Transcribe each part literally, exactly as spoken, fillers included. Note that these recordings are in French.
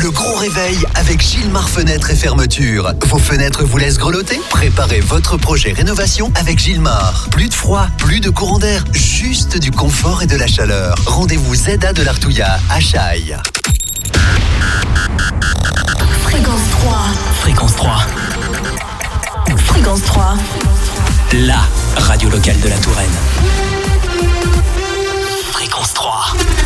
Le gros réveil avec Gilmar Fenêtres et Fermetures. Vos fenêtres vous laissent grelotter? Préparez votre projet rénovation avec Gilmar. Plus de froid, plus de courant d'air, juste du confort et de la chaleur. Rendez-vous Z A de l'Artouillat à Chaille. Fréquence trois. Fréquence trois. Fréquence trois. La radio locale de la Touraine. Fréquence trois.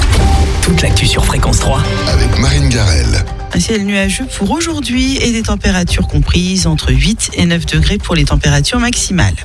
Toute l'actu sur Fréquence trois. Avec Marine Garel. Un ciel nuageux pour aujourd'hui et des températures comprises entre huit et neuf degrés pour les températures maximales.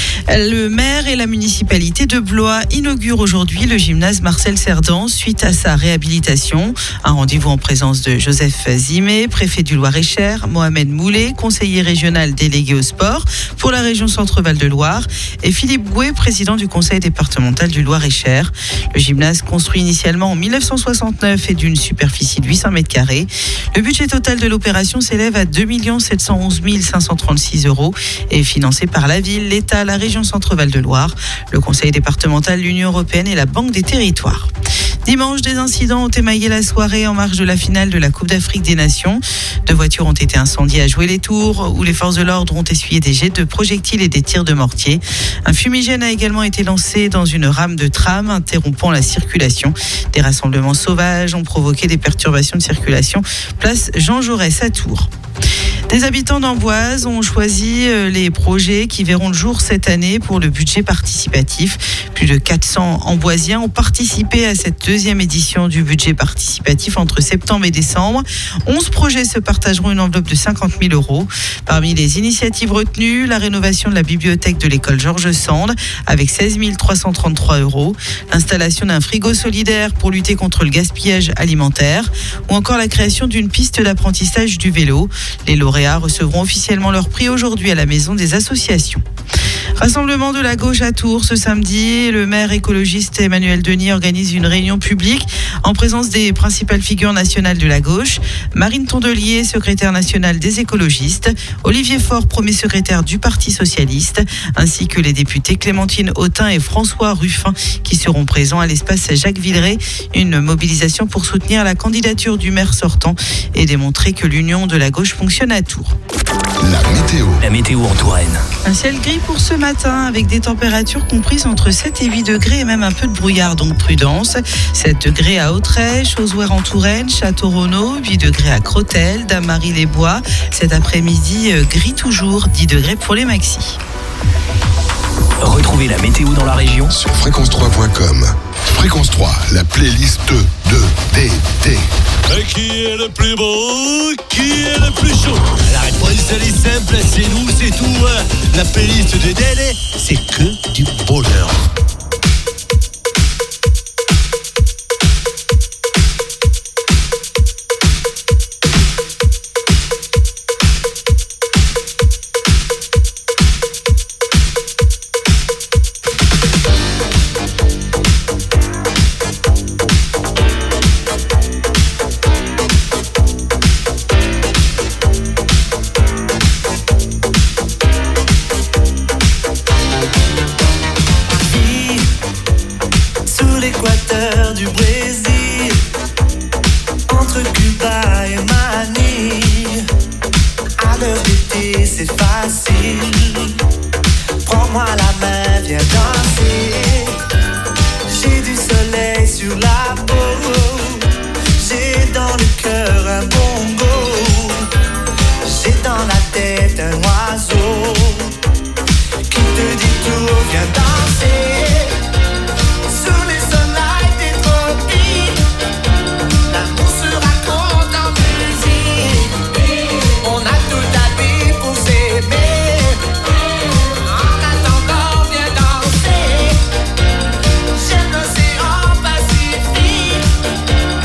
Le maire et la municipalité de Blois inaugurent aujourd'hui le gymnase Marcel Cerdan suite à sa réhabilitation. Un rendez-vous en présence de Joseph Zimé, préfet du Loir-et-Cher, Mohamed Moulet, conseiller régional délégué au sport pour la région Centre-Val de Loire, et Philippe Gouet, président du conseil départemental du Loir-et-Cher. Le gymnase, construit initialement en mille neuf cent soixante-neuf, est d'une superficie de huit cents mètres carrés. Le budget total de l'opération s'élève à deux millions sept cent onze mille cinq cent trente-six euros et est financé par la ville, l'État, la région Centre-Val de Loire, le conseil départemental, l'Union européenne et la Banque des territoires. Dimanche, des incidents ont émaillé la soirée en marge de la finale de la Coupe d'Afrique des Nations. Deux voitures ont été incendiées à Jouer-les-Tours, où les forces de l'ordre ont essuyé des jets de projectiles et des tirs de mortier. Un fumigène a également été lancé dans une rame de tram, interrompant la circulation. Des rassemblements sauvages ont provoqué des perturbations de circulation. Place Jean Jaurès à Tours. Des habitants d'Amboise ont choisi les projets qui verront le jour cette année pour le budget participatif. Plus de quatre cents Amboisiens ont participé à cette deuxième édition du budget participatif entre septembre et décembre. onze projets se partageront une enveloppe de cinquante mille euros. Parmi les initiatives retenues, la rénovation de la bibliothèque de l'école Georges Sand avec seize mille trois cent trente-trois euros, l'installation d'un frigo solidaire pour lutter contre le gaspillage alimentaire ou encore la création d'une piste d'apprentissage du vélo. Les lauréats recevront officiellement leur prix aujourd'hui à la maison des associations. Rassemblement de la gauche à Tours ce samedi. Le maire écologiste Emmanuel Denis organise une réunion publique en présence des principales figures nationales de la gauche. Marine Tondelier, secrétaire nationale des écologistes. Olivier Faure, premier secrétaire du Parti socialiste. Ainsi que les députés Clémentine Autain et François Ruffin qui seront présents à l'espace Jacques Villeray. Une mobilisation pour soutenir la candidature du maire sortant et démontrer que l'union de la gauche fonctionne à Tours. La météo. La météo en Touraine. Un ciel gris pour ce matin avec des températures comprises entre sept et huit degrés et même un peu de brouillard, donc prudence. sept degrés à Autrèche, Ozouer en Touraine, Château-Renaud, huit degrés à Crotel, Damary-les-Bois. Cet après-midi, gris toujours, dix degrés pour les maxis. Retrouvez la météo dans la région Sur fréquence trois point com. Fréquence trois, la playlist de d'été. Et qui est le plus beau? Qui est le plus chaud? La réponse elle est simple, c'est nous, c'est tout. La playlist de Délé, c'est que du bonheur. J'aime l'océan Pacifique.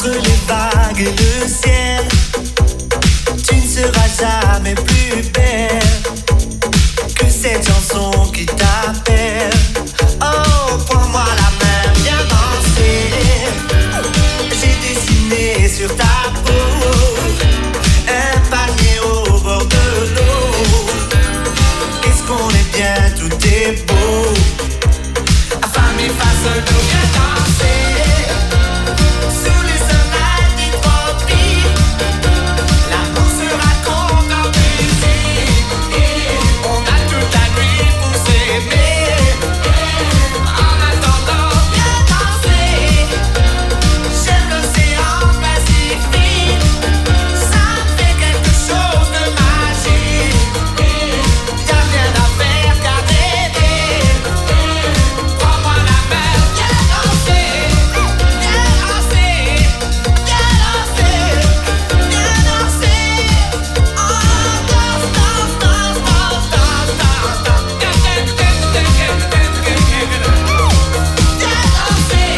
entre les vagues et le ciel. Tu ne seras jamais plus belle que cette chanson qui t'appelle. Oh, prends-moi la main, viens danser. J'ai dessiné sur ta peau un palmier au bord de l'eau. Qu'est-ce qu'on est bien, tout est beau. À femme et face d'eau, viens danser. Sous les soleils des tropiques, l'amour se raconte en musique. On a toute la nuit pour s'aimer. En attendant, viens danser. J'aime l'océan Pacifique. Ça me fait quelque chose de magique. Y'a rien à faire qu'à rêver. Prends-moi la main, viens danser. Viens danser. Viens danser. Viens danser. Oh, danse, danse, danse, danse, danse, danse, danse. Viens danser. Viens danser. Viens danser.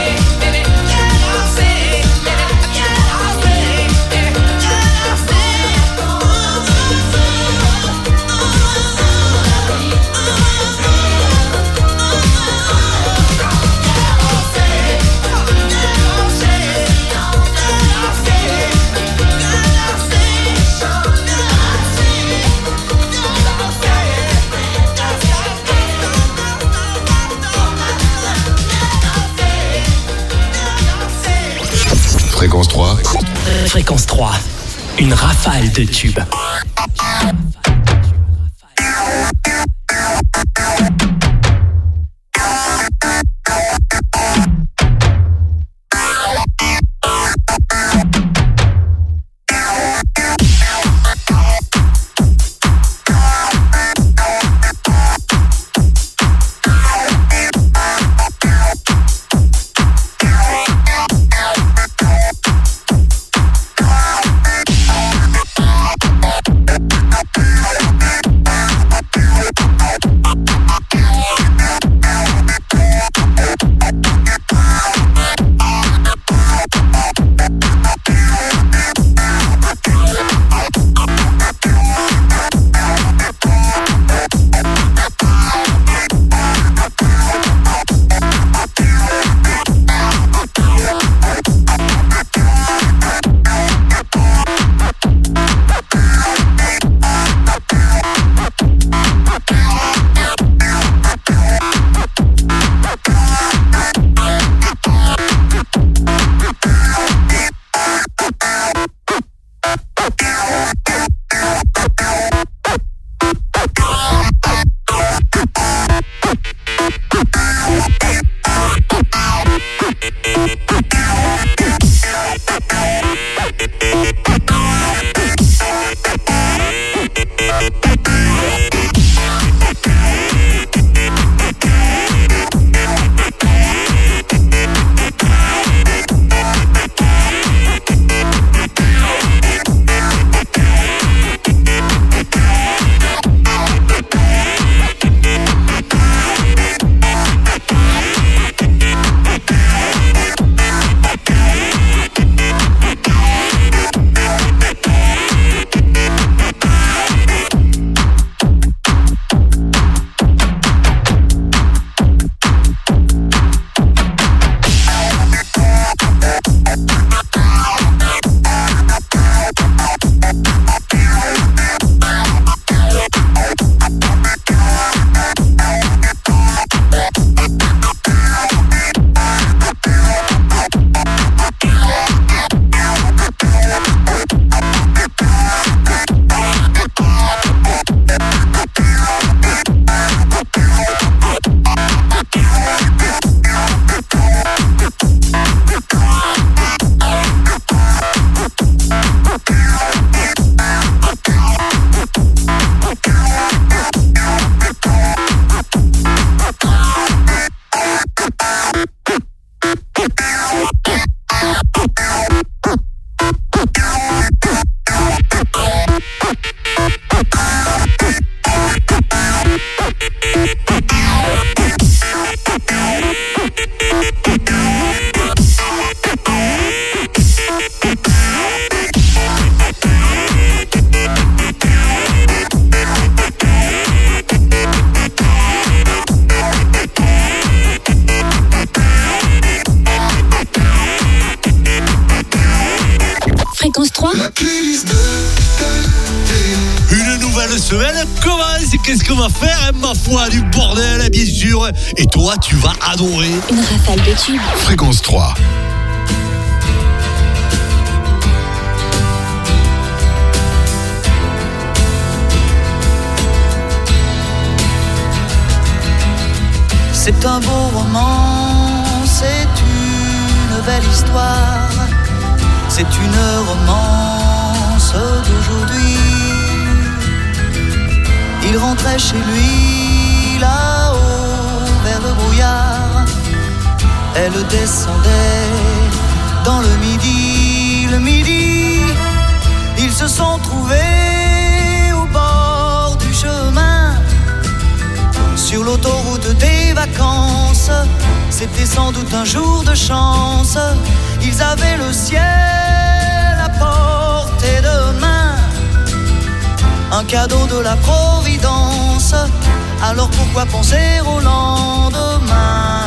Fréquence trois. Fréquence trois, une rafale de tubes. We'll be right back. Fréquence trois. La playlist de Une nouvelle semaine commence. Qu'est-ce qu'on va faire, hein, ma foi? Du bordel, bien sûr. Et toi, tu vas adorer. Une rafale de tubes. Fréquence trois. C'est un beau roman, c'est une belle histoire, c'est une romance d'aujourd'hui. Il rentrait chez lui là-haut vers le brouillard, elle descendait dans le midi, le midi. Ils se sont trouvés au bord du chemin, sur l'autoroute des vacances. C'était sans doute un jour de chance. Ils avaient le ciel à portée de main, un cadeau de la Providence. Alors pourquoi penser au lendemain?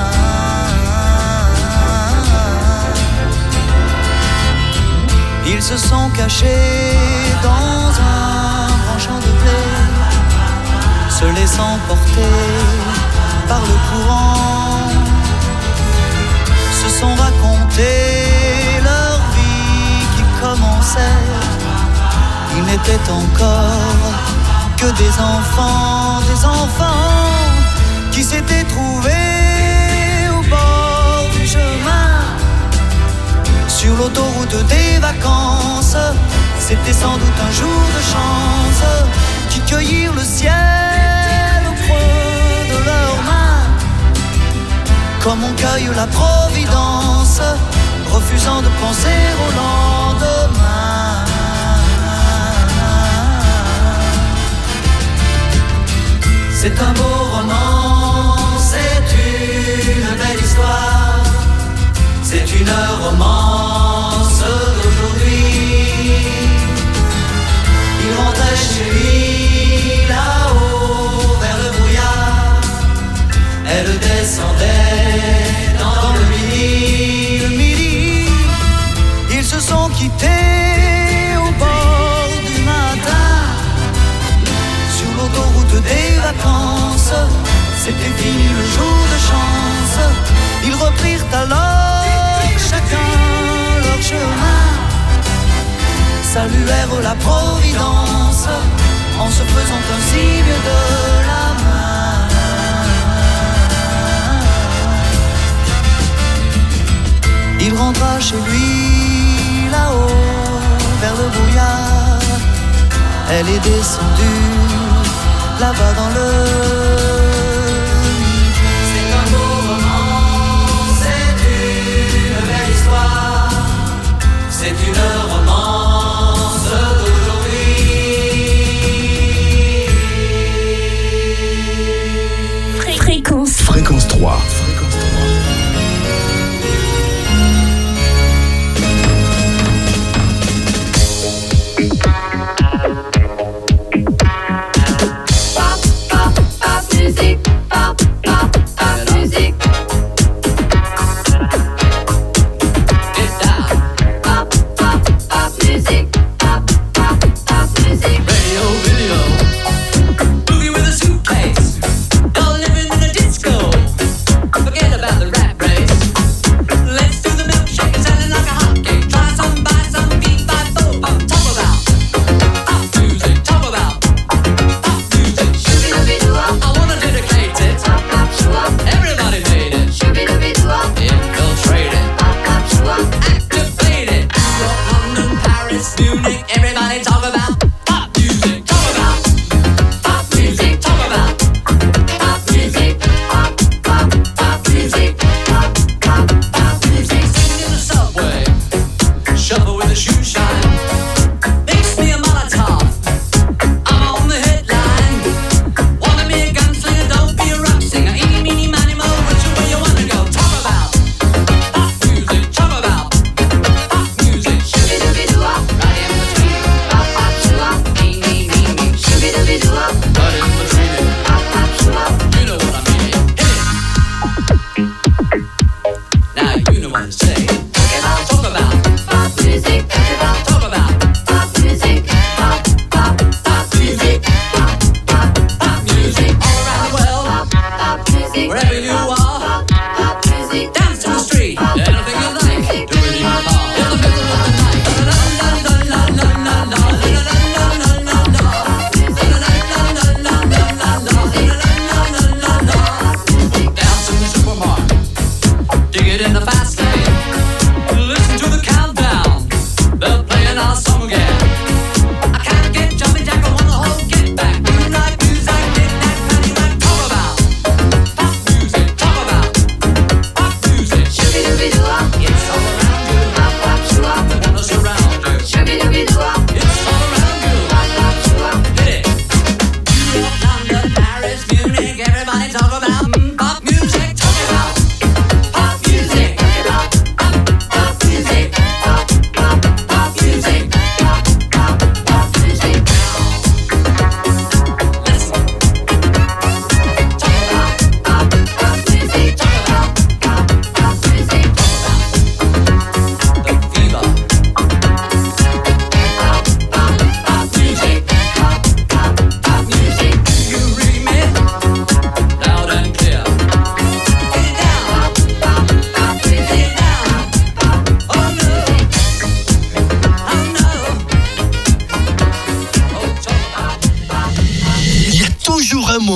Ils se sont cachés dans un grand champ de blé, se laissant porter par le courant, se sont raconté leur vie qui commençait. Ils n'étaient encore que des enfants, des enfants qui s'étaient trouvés au bord du chemin, sur l'autoroute des vacances. C'était sans doute un jour de chance, qui cueillirent le ciel au creux de leurs mains, comme on cueille la Providence, refusant de penser au lendemain. C'est un beau roman, c'est une belle histoire, c'est une romance d'aujourd'hui. Il rentrait chez lui là-haut vers le brouillard, elle descendait dans le midi, le midi. Ils se sont quittés au bord du matin, sur l'autoroute des vacances. C'était fini le jour de chance. Ils reprirent alors chacun leur chemin, saluèrent la Providence en se faisant un signe de la main. Il rentra chez lui là-haut vers le brouillard, elle est descendue là-bas dans le midi. C'est un beau roman, c'est une belle histoire, c'est une romance d'aujourd'hui. Fréquence. Fréquence trois. Pop, pop, pop music.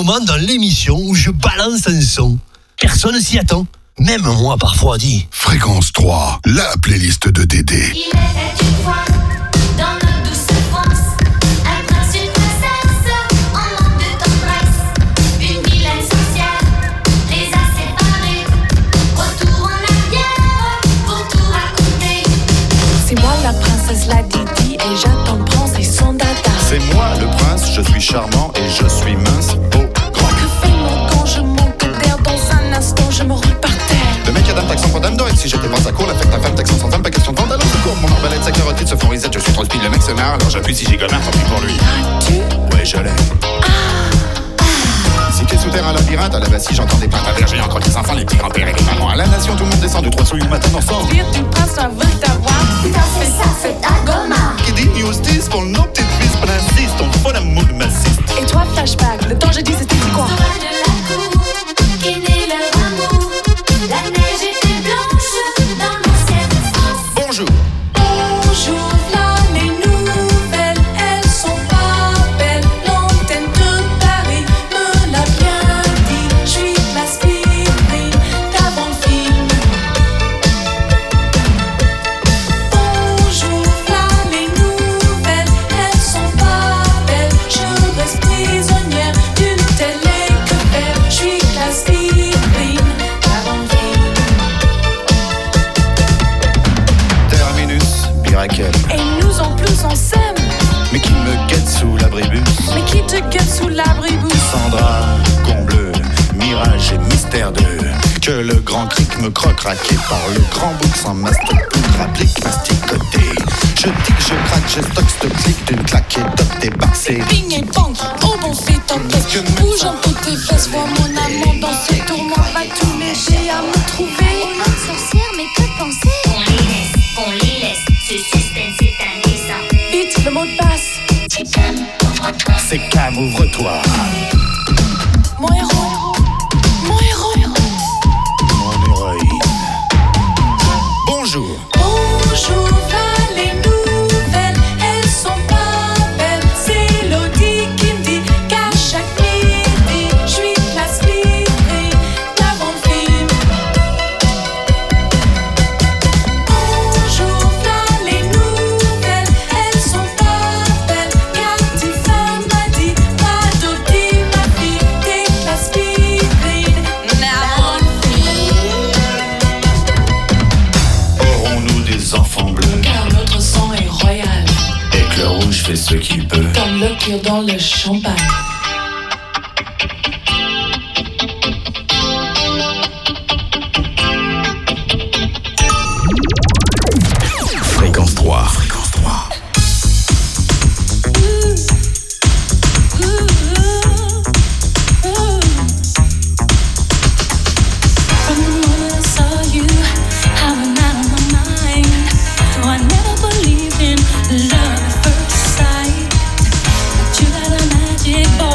moment dans l'émission où je balance un son. Personne s'y attend. Même moi, parfois, dit. Fréquence trois, la playlist de Dédé. Il était une fois, dans notre douce France, un prince, une princesse, en manque de tendresse. Une vilaine sorcière les a séparés. Retour en arrière pour tout raconter. C'est moi la princesse, la Didi, et j'attends le prince et son dada. C'est moi le prince, je suis charmant et je suis mince, beau, grand. Que fait mon quand je manque d'air, dans un instant je me roule par terre. Le mec a dame taxant dame d'or, et si j'étais pas à court, la fête ta femme taxant sans femme, pas question de vendre à l'autre cours. Mon arbalète, sa carotte, se font reset, je suis trop speed, le mec se marre, alors j'appuie si j'ai gomme, tant pis pour lui. Tu Ouais, je l'ai. Si t'es sous terre un labyrinthe, à la Bassie, j'entends des plaintes à verger, encore les enfants, les petits grands-pères et les mamans. À la nation, tout le monde descend de trois sous une matin ensemble. Dire du prince, ça veut t'avoir. C'est ça, c'est ta goma. Qui dit justice pour nos petites fils, pas d'insiste, on faut l'amour de m'assiste. Et toi, flashback, le temps je dis c'était quoi? Roi de la cour, qu'est né leur amour. La neige était blanche dans l'ancienne France. Bonjour. Bonjour, là les nouvelles, elles sont pas belles. L'antenne de Paris me l'a bien dit. Je suis l'aspirine d'avant le film. Bonjour, là les nouvelles, elles sont pas belles. Je reste prisonnière d'une télé que faire. Je suis l'aspirine d'avant le film. Terminus, Miracle. Et nous en plus on s'aime. Mais qui me guette sous l'abribus. Mais qui te guette sous l'abribus? Sandra, Combleu, Mirage et Mystère deux. Que le grand cric me croque raqué par le grand bouc sans master pour rapplique masticoté. Je tic, je craque, je stocke, stock, clic d'une claque et top tes bacs, c'est Ping et bang, oh bon fait ton tête. Bouge un peu tes fesses, vois mon amant dans ce tourment. Va tout léger à me trouver. On est sorcière, mais que penser? On les laisse, on les laisse. Ce suspense est indécent. Vite, le mot de passe. C'est calme, ouvre-toi. c'est calme, ouvre-toi. Mon héros, mon héros, héros. Mon héroïne. Bonjour. Bonjour, là les nouvelles, elles sont pas belles. C'est Lodi qui me dit qu'à chaque midi, je suis l'aspirine d'avant le film. Bonjour, là les nouvelles, elles sont pas belles. Car Tiffany m'a dit, pas Dodi ma fille, t'es l'aspirine d'avant le film. Aurons-nous des enfants bleus? Car notre sang est royal, Et que le rouge fait ce qu'il peut. comme le cuir dans le champagne. Fréquence trois. Fréquence trois. From the moment I saw you, I went out of my mind. Though I never believed in love at first sight, but you got a magic ball.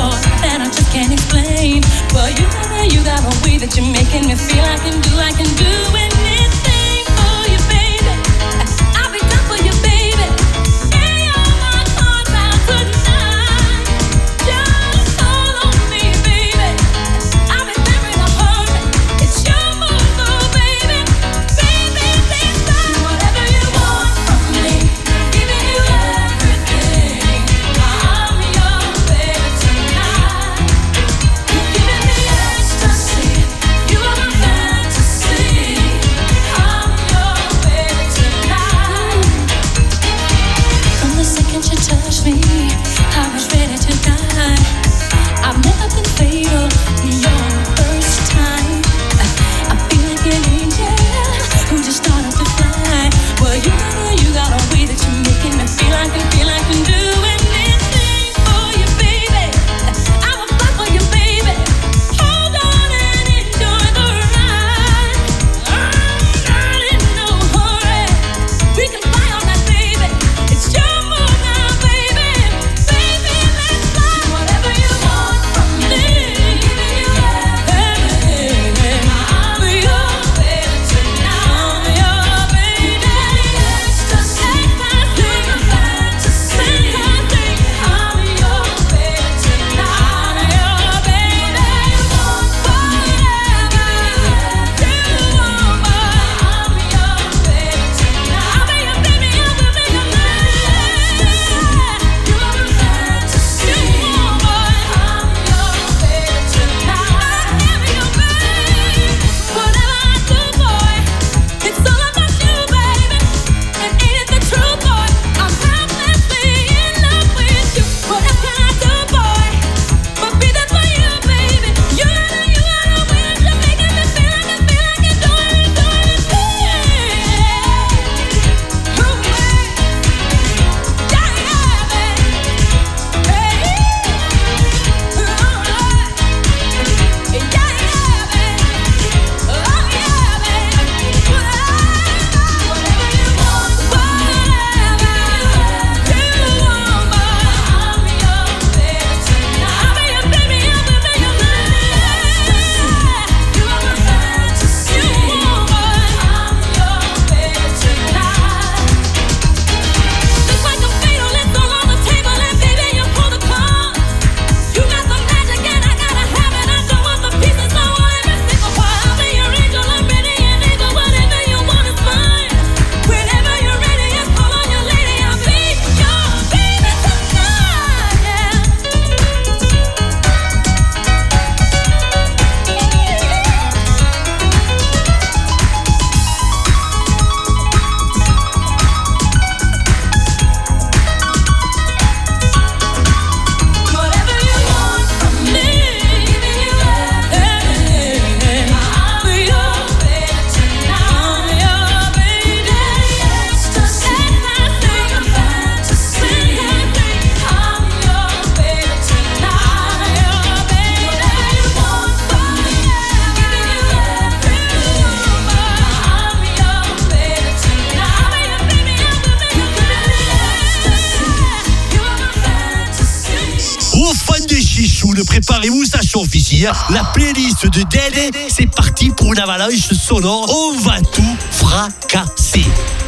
préparez-vous, ça chauffe ici. Hein. La playlist de Dédé, c'est parti pour une avalanche sonore. On va tout fracasser.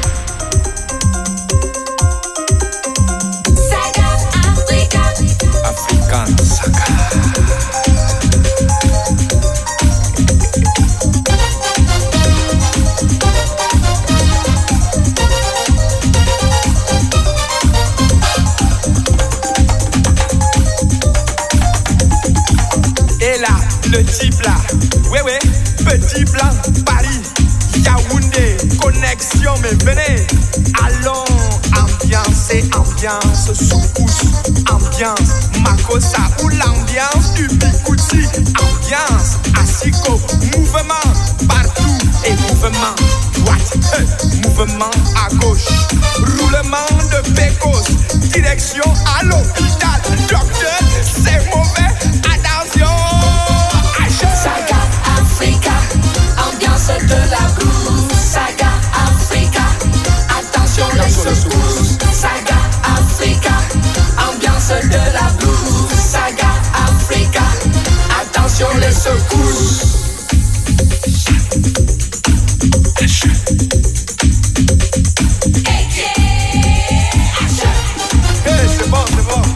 Saga Africa. African Saga. Le type là, ouais ouais, petit blanc, Paris, Yaoundé, connexion, mais venez, allons, ambiance et ambiance, soukous, ambiance, Makossa ou l'ambiance du Bikouti, ambiance, Asiko, mouvement, partout et mouvement, droite, hey, mouvement à gauche, roulement de pécos, direction à l'hôpital, docteur, c'est mauvais, attention. Saga Africa, ambiance de la blues. Saga Africa, attention les secousses. Saga Africa, ambiance de la blues. Saga Africa, attention les secousses. Hey, c'est bon, c'est bon.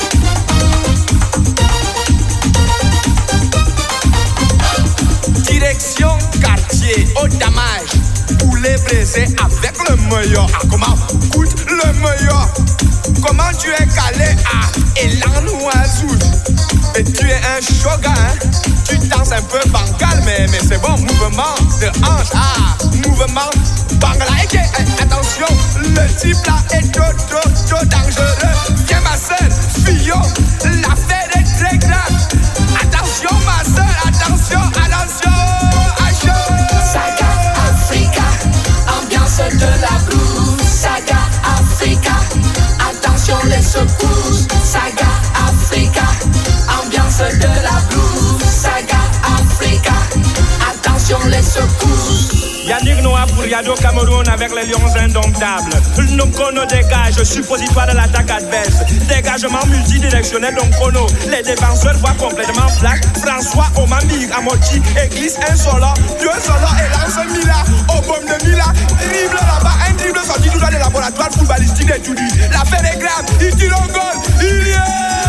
Direction quartier au damage. Poulet braisé avec le meilleur. Ah, comment coûte le meilleur? Comment tu es calé à Elan Oiseau? Et tu es un shogun, hein? Tu danses un peu bancal, mais, mais c'est bon. Mouvement de hanche, ah, mouvement bangala. Okay, hey, attention, le type là est trop, trop, trop dangereux. Viens ma soeur, Fillon, l'affaire est très grave. Attention ma soeur, attention, attention. Saga Africa, ambiance de la blues. Saga Africa, attention les secousses. Saga Africa, ambiance de la blues. Saga Africa, attention les secousses. Yannick Noah pour Yado Cameroun avec les lions indomptables. Nonkono dégage, suppositoire de l'attaque adverse. Dégagement multidirectionnel Nonkono. Les défenseurs voient complètement flash. François Omambi, Amoti, église un solo, deux solo et lance Mila. Au baume de Mila, dribble là-bas, un dribble sorti tout droit des laboratoires footballistiques de Tunis. L'affaire est grave, il tire au goal, il y est.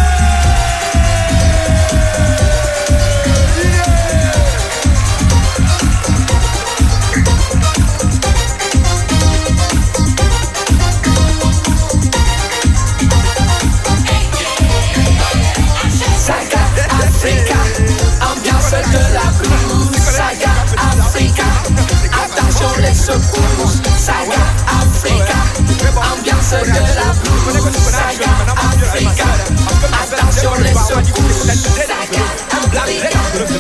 Saga Africa, ambiance de la blues. Saga Africa, attention les secousses. Saga Africa, ambiance de la blues. Saga Africa, attention les secousses. Saga Africa,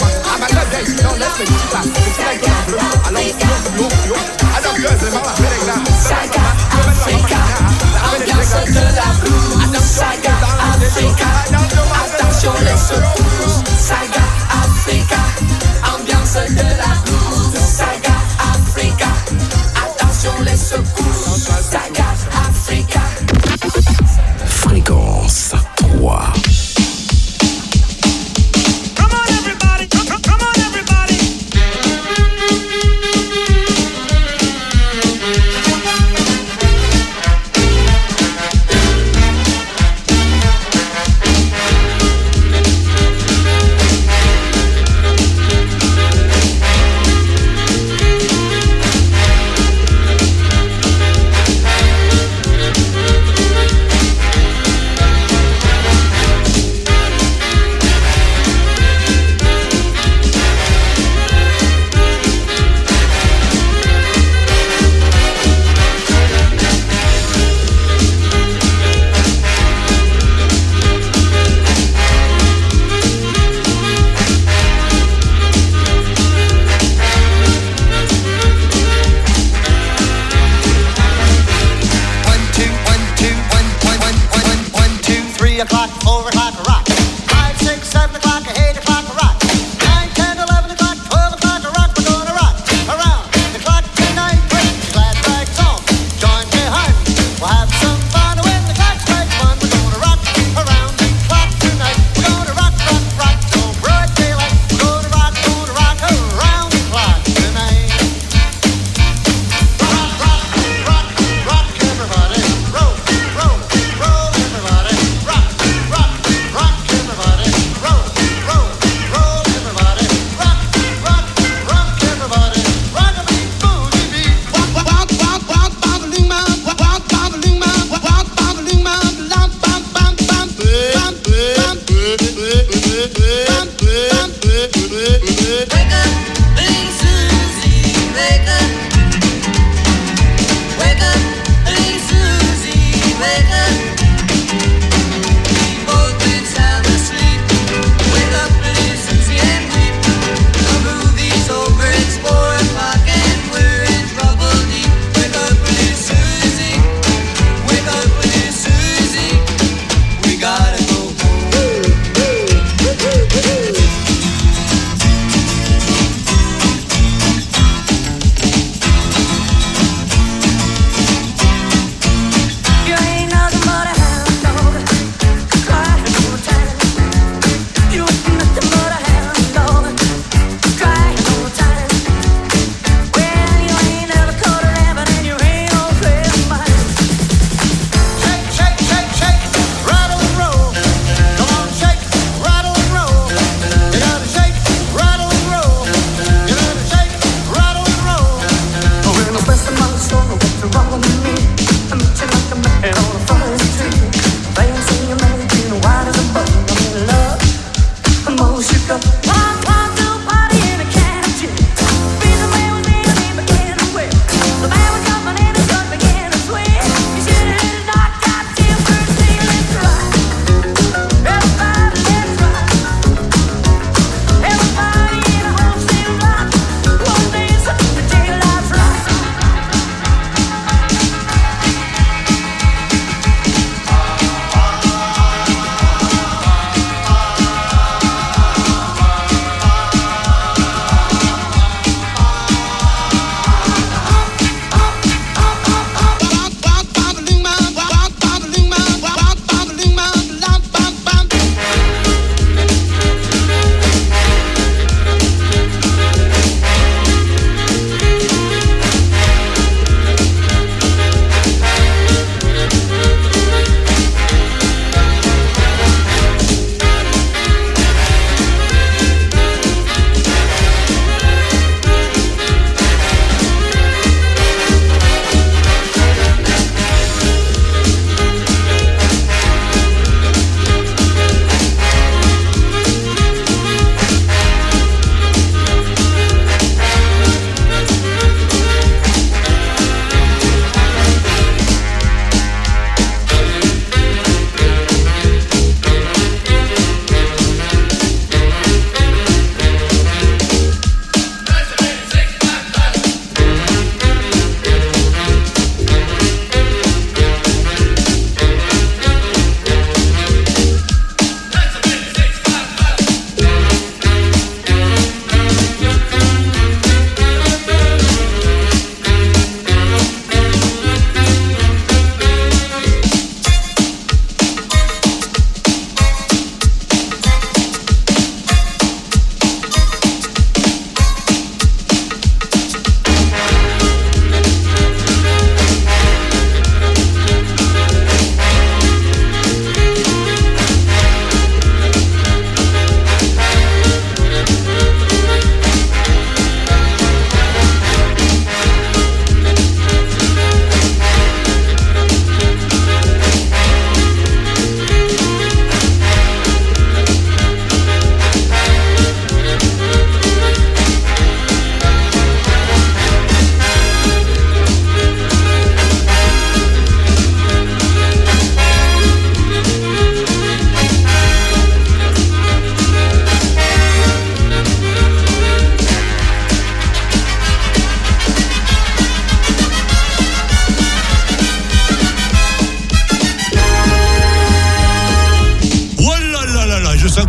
Saga Africa, ambiance de la blues. Saga Africa, attention les secousses. Saga Africa, ambiance de la blues. Saga Africa, attention les secousses. Saga Africa. Fréquence trois. Rock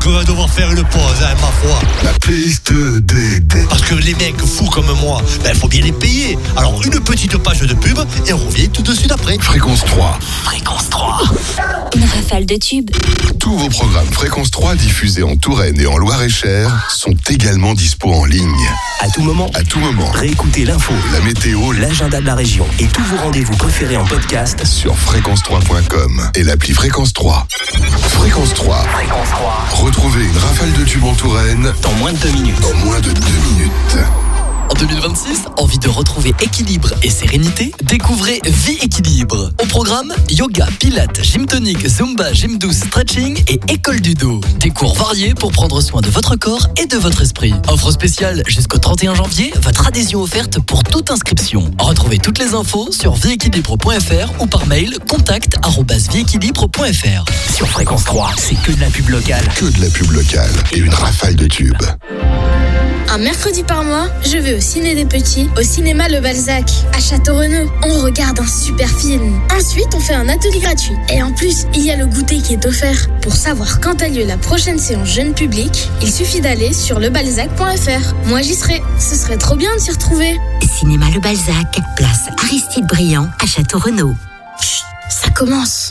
qu'on va devoir faire une pause, hein, ma foi. La playlist des... des... Parce que les mecs fous comme moi, ben faut bien les payer. Alors une petite page de pub et on revient tout de suite après. Fréquence trois. Fréquence trois. Une rafale de tubes. Tous vos programmes Fréquence trois diffusés en Touraine et en Loir-et-Cher sont également dispo en ligne. À tout moment. À tout moment. Réécoutez l'info, la météo, l'agenda de la région et tous vos rendez-vous préférés en podcast sur fréquence trois point com et l'appli Fréquence trois. Fréquence trois. Fréquence trois. Retrouvez une rafale de tubes en Touraine dans moins de deux minutes. Dans moins de deux minutes. En deux mille vingt-six, envie de retrouver équilibre et sérénité? Découvrez Vie Équilibre. Au programme, yoga, pilates, gym tonique, zumba, gym douce, stretching et école du dos. Des cours variés pour prendre soin de votre corps et de votre esprit. Offre spéciale jusqu'au trente et un janvier, votre adhésion offerte pour toute inscription. Retrouvez toutes les infos sur vie équilibre point f r ou par mail contact arobase vie équilibre point f r. Sur Fréquence trois, c'est que de la pub locale. Que de la pub locale et une rafale de tubes. Un mercredi par mois, je vais au Ciné des Petits, au cinéma Le Balzac, à Château-Renaud. On regarde un super film. Ensuite, on fait un atelier gratuit. Et en plus, il y a le goûter qui est offert. Pour savoir quand a lieu la prochaine séance jeune public, il suffit d'aller sur le balzac point f r. Moi, j'y serai. Ce serait trop bien de s'y retrouver. Cinéma Le Balzac, place Aristide Briand à Château-Renaud. Chut, ça commence.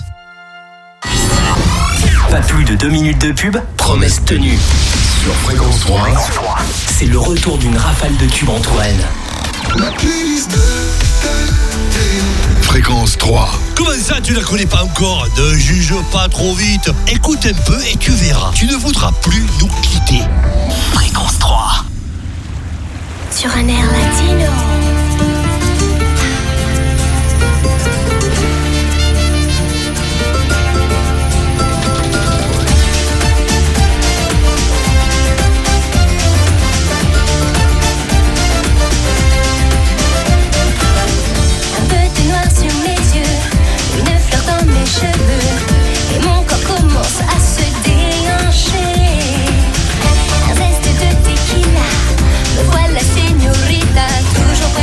Pas plus de deux minutes de pub, promesse tenue. Sur Fréquence trois, c'est le retour d'une rafale de tubes en Touraine. La playlist Fréquence trois. Comment ça, tu la connais pas encore? Ne juge pas trop vite. Écoute un peu et tu verras. Tu ne voudras plus nous quitter. Fréquence trois. Sur un air latino. Et mon corps commence à se déhancher. Un zeste de tequila, me voilà señorita, toujours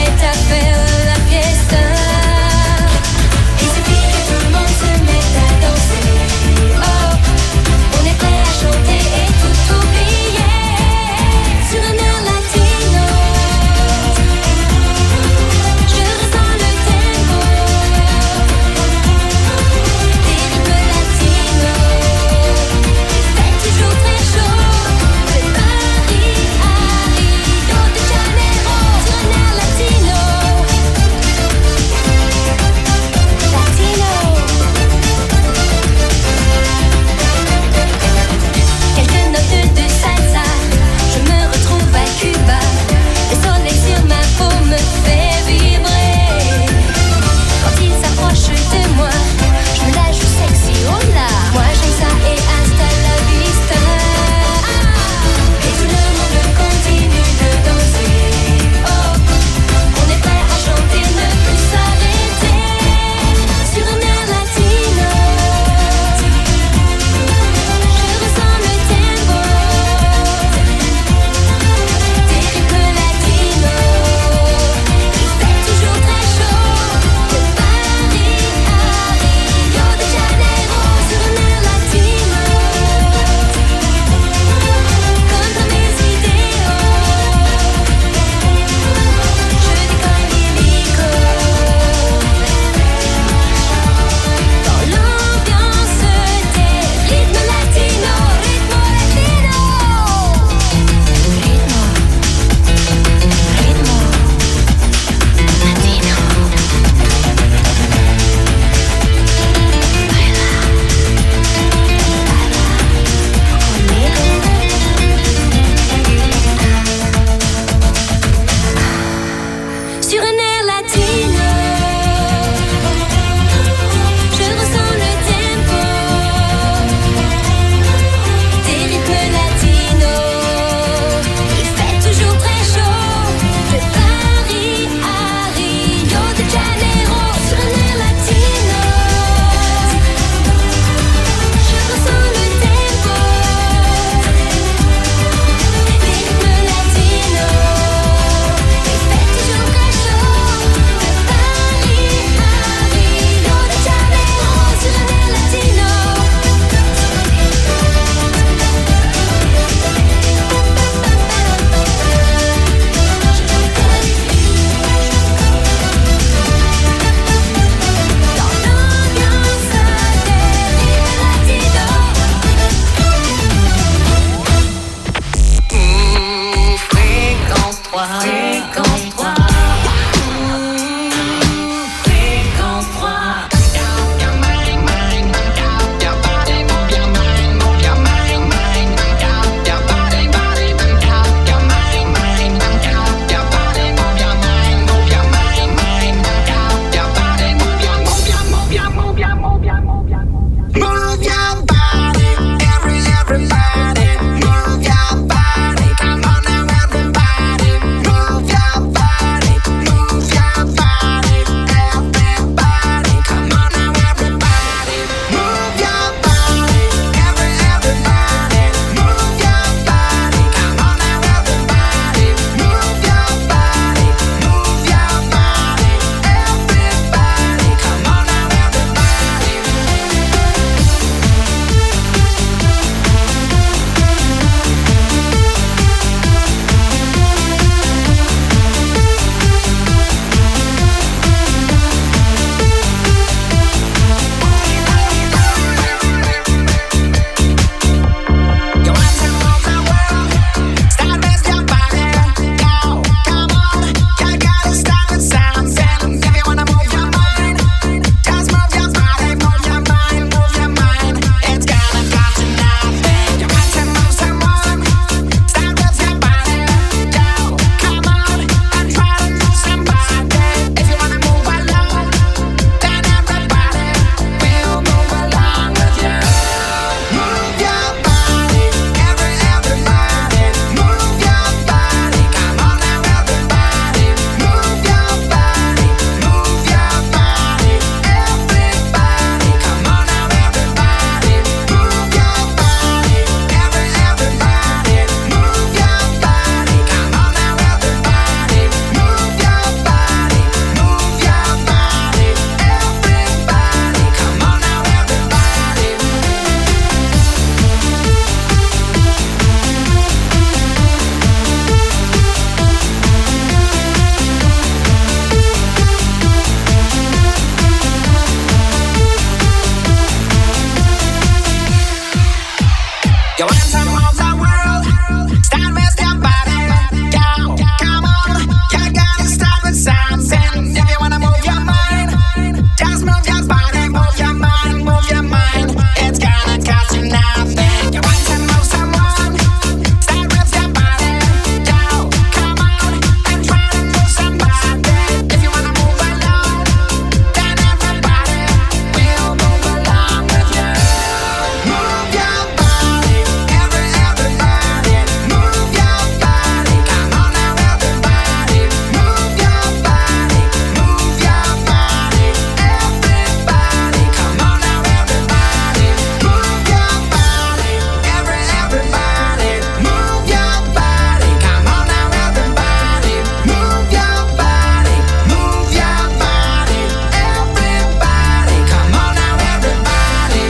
You want some of the world? Start with your body. Go, come on. You gotta start with something. If you wanna move your mind, just move your body, move your mind, move your mind. It's gonna cost you nothing. You want to move someone? Start with your body. Go, come on, and try to move somebody. If you wanna move alone, then everybody will move along with you. Move your body, every everybody. Move your body, come on now, everybody. Move your body, move your body, everybody. Come on now, everybody. Move your body, every everybody. Move your body, come on now, everybody. Move your body, move your body, everybody. Come on now, everybody.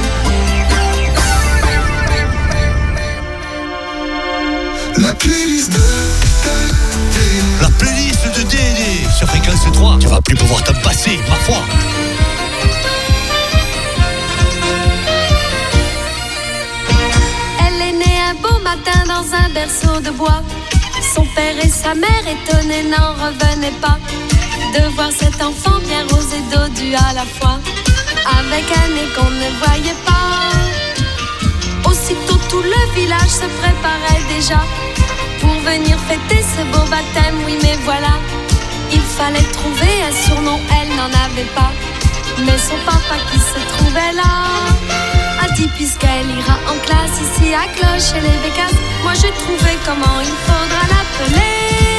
La playlist de La playlist de D D sur Fréquence trois. Tu vas plus pouvoir t'en passer, ma foi. Elle est née un beau matin dans un berceau de bois. Son père et sa mère étonnés n'en revenaient pas de voir cet enfant bien rose et dodu à la fois, avec un nez qu'on ne voyait pas. Aussitôt tout le village se préparait déjà pour venir fêter ce beau baptême. Oui mais voilà, il fallait trouver un surnom, elle n'en avait pas. Mais son papa qui se trouvait là a dit puisqu'elle ira en classe ici à Cloche et les Bécasses, moi j'ai trouvé comment il faudra l'appeler.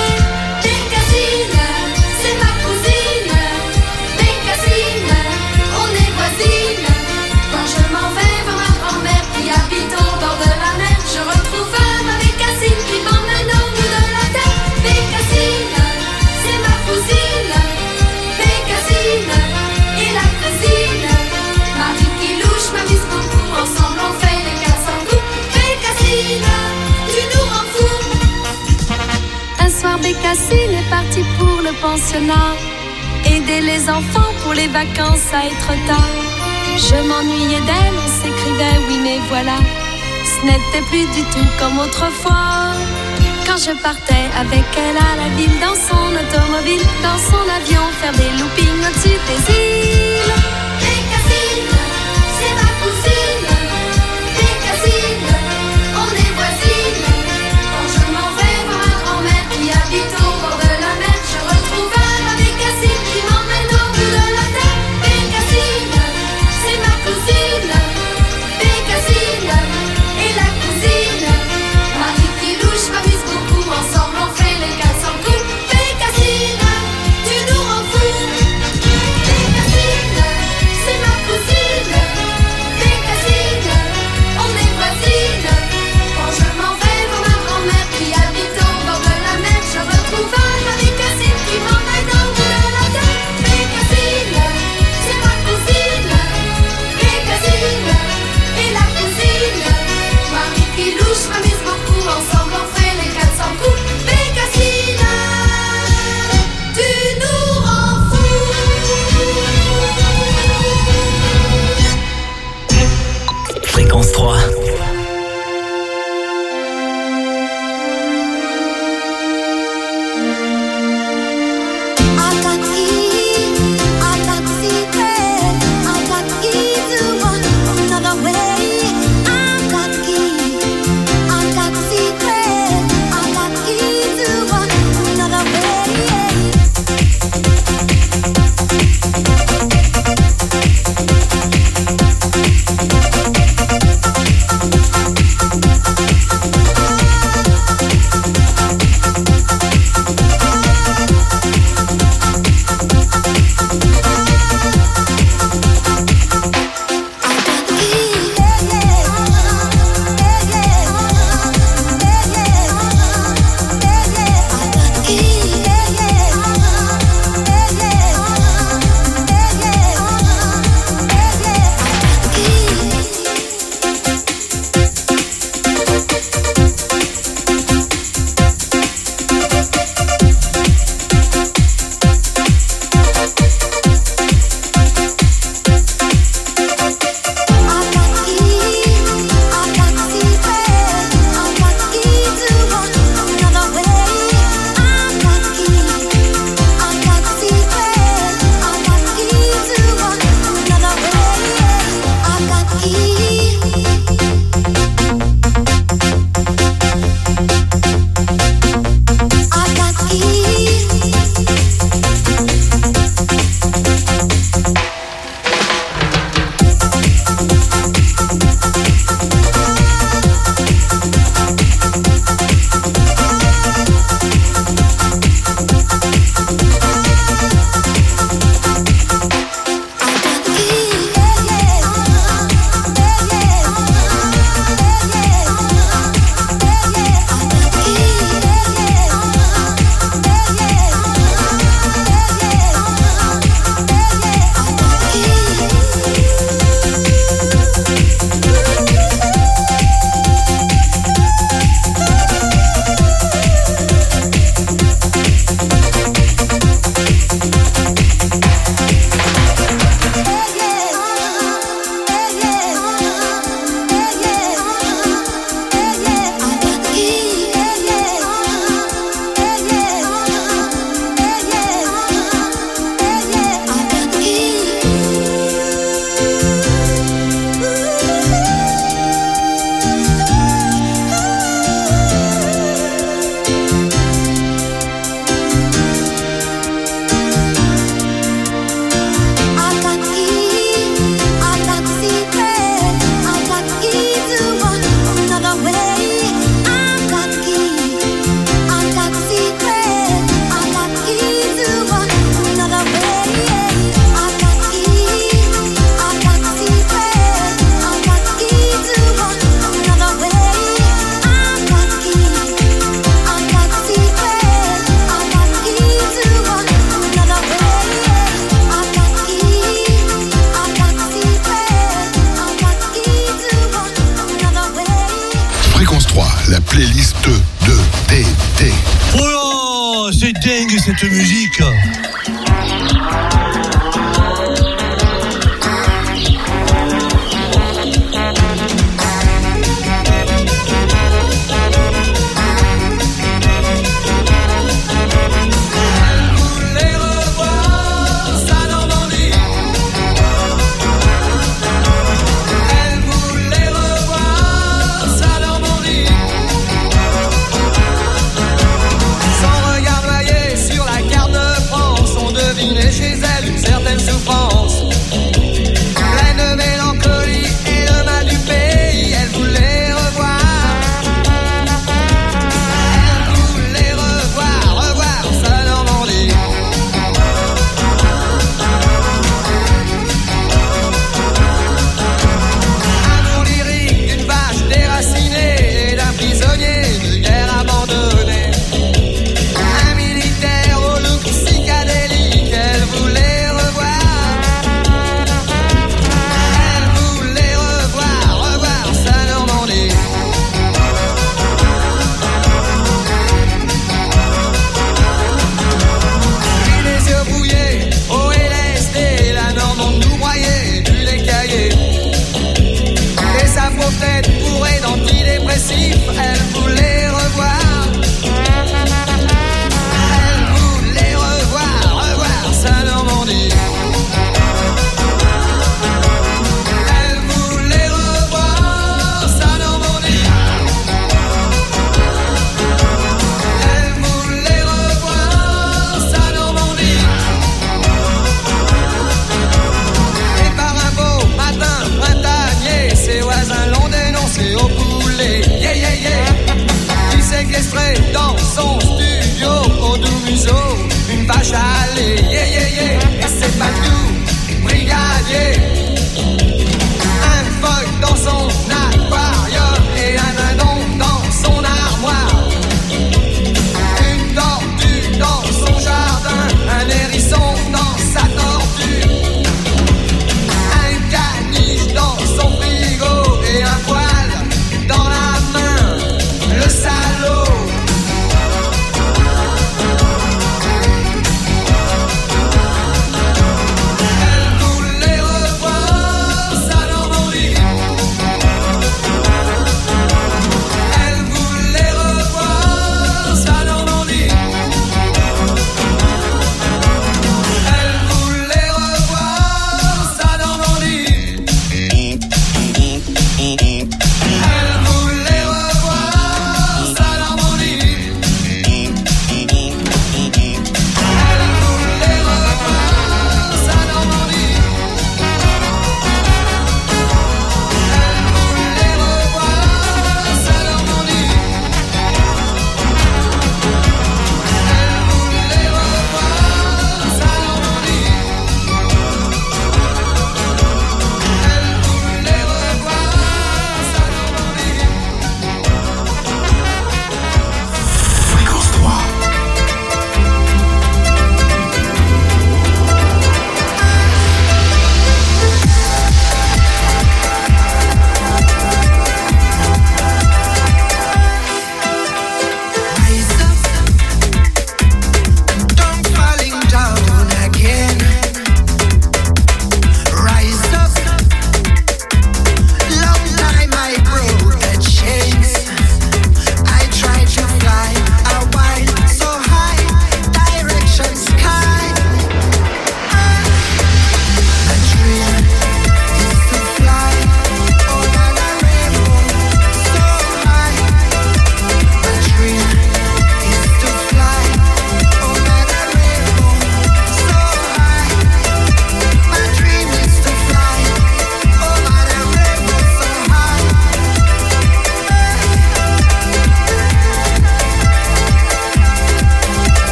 Bécassine, c'est ma cousine. Bécassine, on est voisines. Quand je m'en vais voir ma grand-mère qui habite au bord de la mer, je retrouve ma Bécassine qui m'emmène au bout de la terre. Bécassine, c'est ma cousine. Bécassine, et la cousine Marie qui louche m'amuse beaucoup. Ensemble on fait les quatre cents coups. Bécassine, tu nous rends fous. Un soir Bécassine est partie pour le pensionnat, aider les enfants pour les vacances à être tard. Je m'ennuyais d'elle, on s'écrivait oui mais voilà, ce n'était plus du tout comme autrefois. Quand je partais avec elle à la ville, dans son automobile, dans son avion, faire des loopings au-dessus des îles. Bécassine, c'est ma cousine. Bécassine, on est voisines. Quand je m'en vais voir ma grand-mère qui habite au bord de la mer, je retrouve ma Bécassine qui m'emmène au bout de la terre. Bécassine, c'est ma cousine. Bécassine, et la cousine Marie qui louche m'amuse beaucoup. Ensemble on fait les quatre cents coups. Bécassine, tu nous rends fous. Bécassine. dingue cette musique. Son regard noyé sur la carte de France.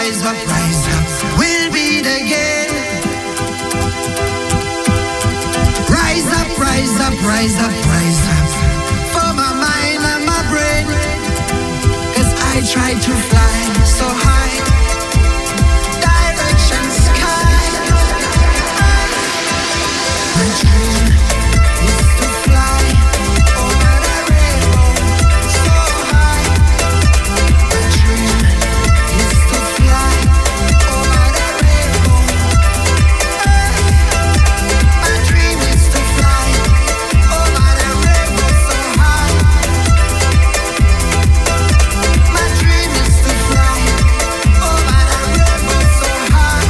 rise up, rise up. We'll beat again. Rise up, rise up, rise up, rise up. For my mind and my brain. Cause I try to fly so high. Direction sky. My dream is to fly over the rainbow so high. My dream is to fly over the rainbow. My dream is to fly over the rainbow so high. My dream is to fly over the rainbow so high.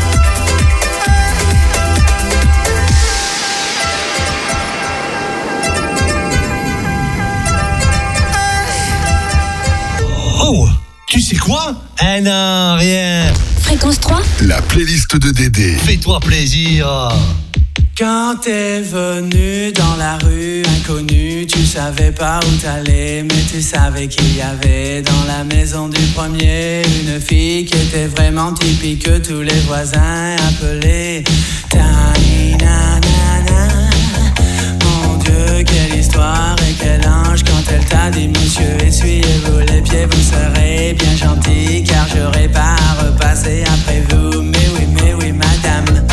Oh, tu sais quoi? Eh non, rien. Fréquence trois. La playlist de Dédé. Fais-toi plaisir. Quand t'es venu dans la rue inconnue, tu savais pas où t'allais, mais tu savais qu'il y avait dans la maison du premier une fille qui était vraiment typique que tous les voisins appelaient Taïna Nana. Mon Dieu, quelle histoire et quel ange quand elle t'a dit monsieur, essuyez-vous les pieds, vous serez bien gentil car j'aurai pas à repasser après vous. Mais oui, mais oui, madame.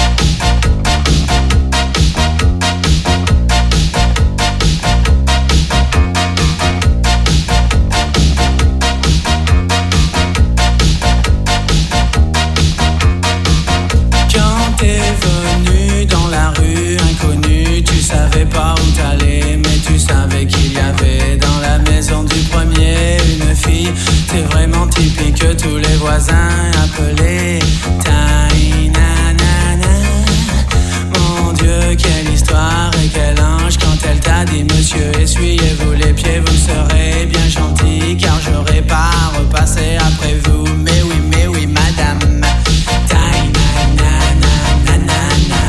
Tu savais pas où t'allais, mais tu savais qu'il y avait dans la maison du premier une fille. T'es vraiment typique que tous les voisins appelaient Taïna Nana. Mon Dieu, quelle histoire et quel ange quand elle t'a dit monsieur, essuyez-vous les pieds, vous serez bien gentil car j'aurai pas à repasser après vous. Mais oui, mais oui, madame. Taïna Nana Nana.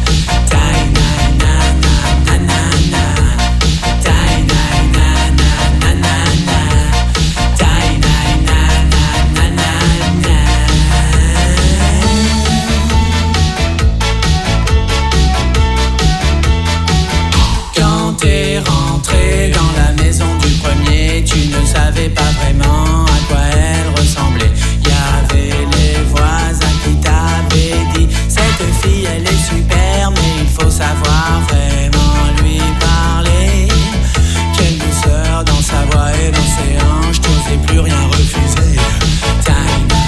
Tu ne savais pas vraiment à quoi elle ressemblait. Il y avait les voisins qui t'avaient dit cette fille elle est super, mais il faut savoir vraiment lui parler. Quelle douceur dans sa voix et dans ses hanches, t'osais plus rien refuser. Taïna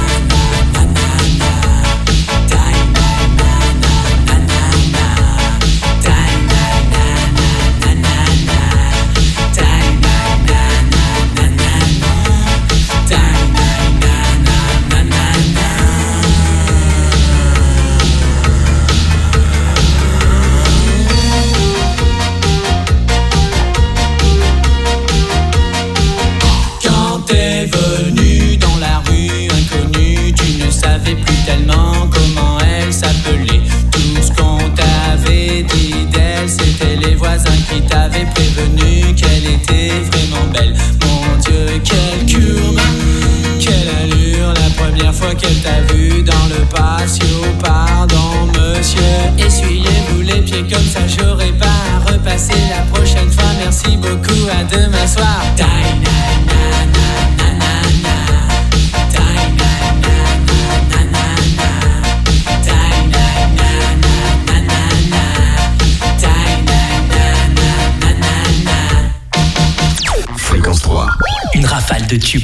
tellement comment elle s'appelait. Tout ce qu'on t'avait dit d'elle, c'était les voisins qui t'avaient prévenu qu'elle était vraiment belle. Mon Dieu, quelle courbe, quelle allure. La première fois qu'elle t'a vu dans le patio. Pardon monsieur, essuyez-vous les pieds comme ça, j'aurai pas à repasser la prochaine fois. Merci beaucoup, à demain soir. Taïna. Une rafale de tubes.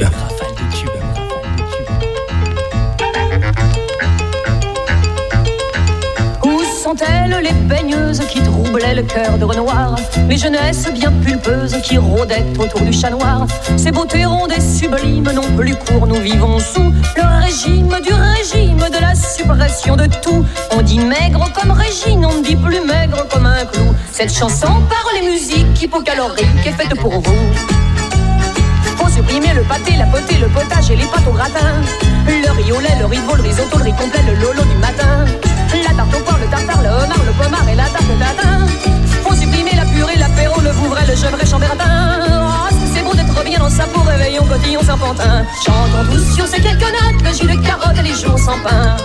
Où sont-elles les baigneuses qui troublaient le cœur de Renoir, les jeunesses bien pulpeuses qui rôdaient autour du chat noir? Ces beautés rondes et sublimes n'ont plus cours, nous vivons sous le régime du régime de la suppression de tout. On dit maigre comme Régine, on ne dit plus maigre comme un clou. Cette chanson parle et musique hypocalorique est faite pour vous. Faut supprimer le pâté, la potée, le potage et les pâtes au gratin. Le riz au lait, le riz de veau, le risotto, le riz complet, le lolo du matin. La tarte au poire, le tartare, le homard, le pommard et la tarte tatin. Faut supprimer la purée, l'apéro, le vouvray, le chevreuil, chambertin. Oh, c'est beau d'être bien dans sa peau, réveillon, cotillon. papillons serpentins. Chantons tous sur ces quelques notes le jus de carotte et les jours sans pain.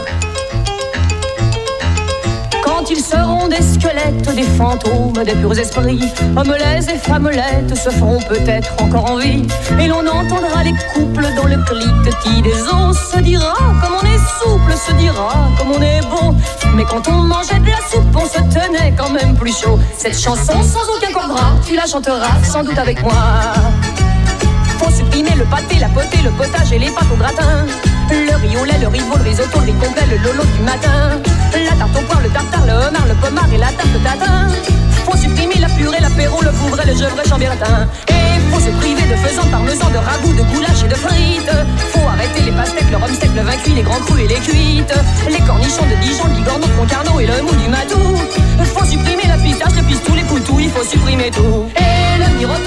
Quand ils seront des squelettes, des fantômes, des purs esprits, hommelets et femmelettes se feront peut-être encore en vie. Et l'on entendra les couples dans le cliquetis des os. Se dira comme on est souple, se dira comme on est bon. Mais quand on mangeait de la soupe, on se tenait quand même plus chaud. Cette chanson sans aucun corps gras, tu la chanteras sans doute avec moi. Faut supprimer le pâté, la potée, le potage et les pâtes au gratin. Le riz au lait, le riz le risotto, le riz complet, le lolo du matin. La tarte au poire, le tartare, le homard, le pommard et la tarte tatin. Faut supprimer la purée, l'apéro, le poivre, le gevrey, chambertin. Et faut se priver de faisan, de parmesan, de ragoût, de goulash et de frites. Faut arrêter les pastèques, le rhum sec, le vin cuit, les grands crus et les cuites. Les cornichons de Dijon, le bigorneau, le concarneau et le mou du matou. Faut supprimer la pistache, le pistou, les poutous, il faut supprimer tout. Et le miroton,